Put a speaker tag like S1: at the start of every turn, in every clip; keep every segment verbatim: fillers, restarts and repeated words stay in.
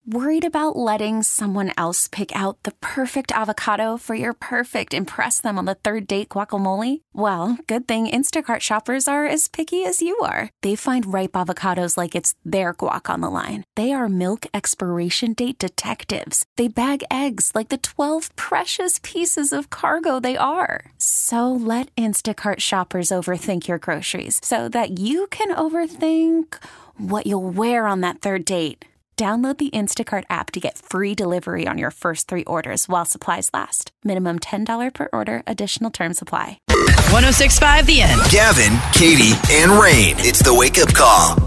S1: Worried about letting someone else pick out the perfect avocado for your perfect impress them on the third date guacamole? Well, good thing Instacart shoppers are as picky as you are. They find ripe avocados like it's their guac on the line. They are milk expiration date detectives. They bag eggs like the twelve precious pieces of cargo they are. So let Instacart shoppers overthink your groceries so that you can overthink what you'll wear on that third date. Download the Instacart app to get free delivery on your first three orders while supplies last. Minimum ten dollars per order. Additional terms apply.
S2: one oh six point five The End.
S3: Gavin, Katie, and Rain. It's the Wake Up Call.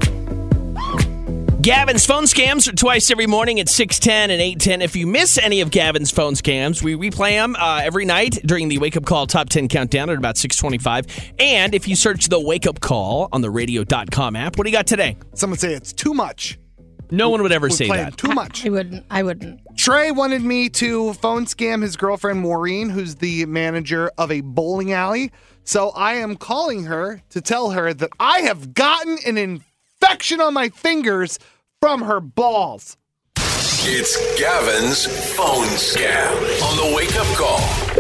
S4: Gavin's phone scams are twice every morning at six ten and eight ten. If you miss any of Gavin's phone scams, we replay them uh, every night during the Wake Up Call Top ten Countdown at about six twenty-five. And if you search the Wake Up Call on the radio dot com app, what do you got today?
S5: Someone say it's too much.
S4: No one would ever
S5: We're
S4: say
S5: playing
S4: that.
S5: Too much.
S2: I wouldn't. I wouldn't.
S5: Trey wanted me to phone scam his girlfriend Maureen, who's the manager of a bowling alley. So I am calling her to tell her that I have gotten an infection on my fingers from her balls.
S3: It's Gavin's phone scam on the Wake Up Call.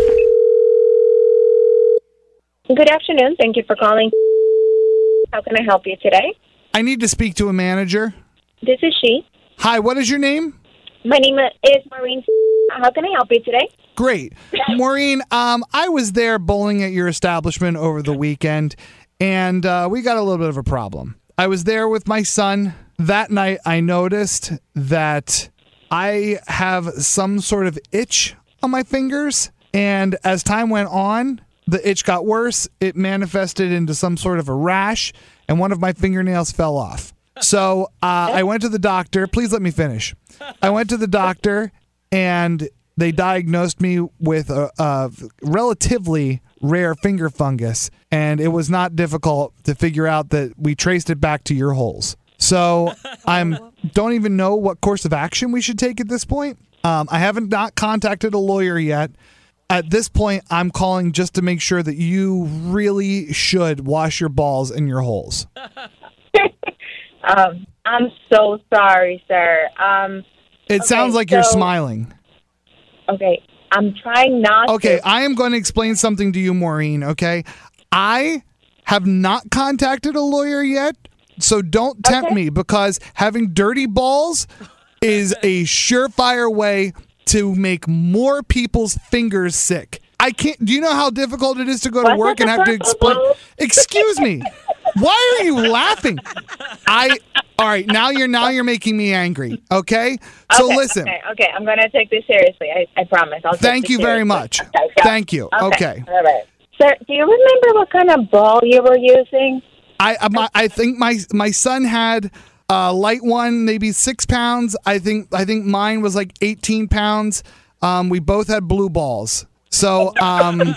S6: Good afternoon. Thank you for calling. How can I help you today?
S5: I need to speak to a manager.
S6: This is she.
S5: Hi, what is your name?
S6: My name is Maureen. How can I help you today?
S5: Great. Maureen, um, I was there bowling at your establishment over the weekend, and uh, we got a little bit of a problem. I was there with my son. That night, I noticed that I have some sort of itch on my fingers, and as time went on, the itch got worse. It manifested into some sort of a rash, and one of my fingernails fell off. So uh, I went to the doctor. Please let me finish. I went to the doctor, and they diagnosed me with a, a relatively rare finger fungus, and it was not difficult to figure out that we traced it back to your holes. So I'm don't even know what course of action we should take at this point. Um, I haven't not contacted a lawyer yet. At this point, I'm calling just to make sure that you really should wash your balls in your holes.
S6: Um, I'm so sorry, sir. Um,
S5: It
S6: okay,
S5: sounds like you're
S6: so-
S5: smiling.
S6: okay, I'm trying not
S5: Okay,
S6: to.
S5: I am going to explain something to you, Maureen, okay? I have not contacted a lawyer yet, so don't tempt
S6: Okay.
S5: me, because having dirty balls is a surefire way to make more people's fingers sick. I can't. Do you know how difficult it is to go to
S6: What's
S5: work and have to explain? Excuse me. Why are you laughing? I. All right. Now you're now you're making me angry. Okay. So
S6: okay,
S5: listen.
S6: Okay, okay, I'm going to take this seriously. I, I promise. I'll take
S5: Thank
S6: this
S5: you very
S6: seriously.
S5: much.
S6: Okay, go.
S5: Thank you. Okay.
S6: All right. Sir, do you remember what kind of ball you were using?
S5: I I, my, I think my my son had a light one, maybe six pounds. I think I think mine was like eighteen pounds. Um, we both had blue balls. So um.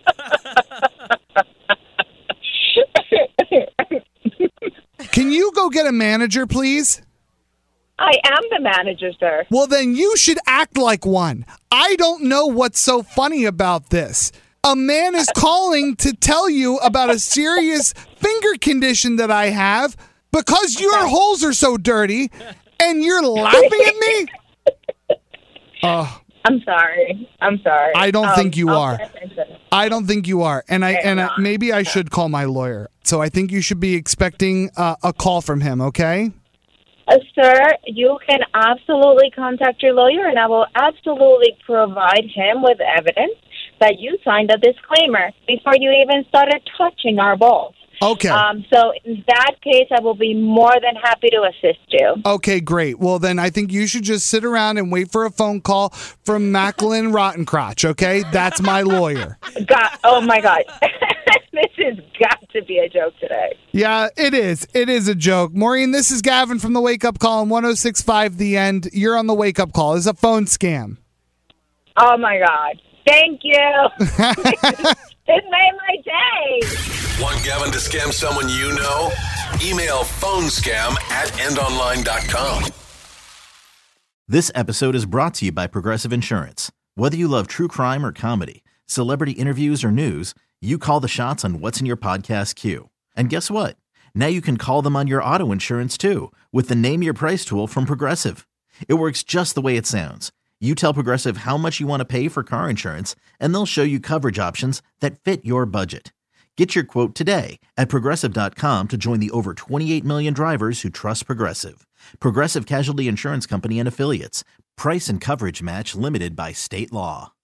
S5: Can you go get a manager, please?
S6: I am the manager, sir.
S5: Well, then you should act like one. I don't know what's so funny about this. A man is calling to tell you about a serious finger condition that I have because your holes are so dirty, and you're laughing at me? Oh,
S6: I'm sorry. I'm sorry.
S5: I don't
S6: Um,
S5: think you
S6: I'll
S5: are.
S6: pay attention.
S5: I don't think you are. And I
S6: Okay,
S5: and I,
S6: not.
S5: maybe I should call my lawyer. So I think you should be expecting uh, a call from him, okay?
S6: Uh, sir, you can absolutely contact your lawyer, and I will absolutely provide him with evidence that you signed a disclaimer before you even started touching our balls.
S5: Okay.
S6: Um, so in that case, I will be more than happy to assist you.
S5: Okay, great. Well, then I think you should just sit around and wait for a phone call from Macklin Rottencrotch, okay? That's my lawyer.
S6: God, oh, my God. This has got to be a joke today.
S5: Yeah, it is. It is a joke. Maureen, this is Gavin from the Wake Up Call on one oh six point five The End. You're on the Wake Up Call. It's a phone scam.
S6: Oh, my God. Thank you. It made my day.
S3: Want Gavin to scam someone you know? Email phonescam at endonline dot com.
S7: This episode is brought to you by Progressive Insurance. Whether you love true crime or comedy, celebrity interviews or news, you call the shots on what's in your podcast queue. And guess what? Now you can call them on your auto insurance too with the Name Your Price tool from Progressive. It works just the way it sounds. You tell Progressive how much you want to pay for car insurance, and they'll show you coverage options that fit your budget. Get your quote today at Progressive dot com to join the over twenty-eight million drivers who trust Progressive. Progressive Casualty Insurance Company and Affiliates. Price and coverage match limited by state law.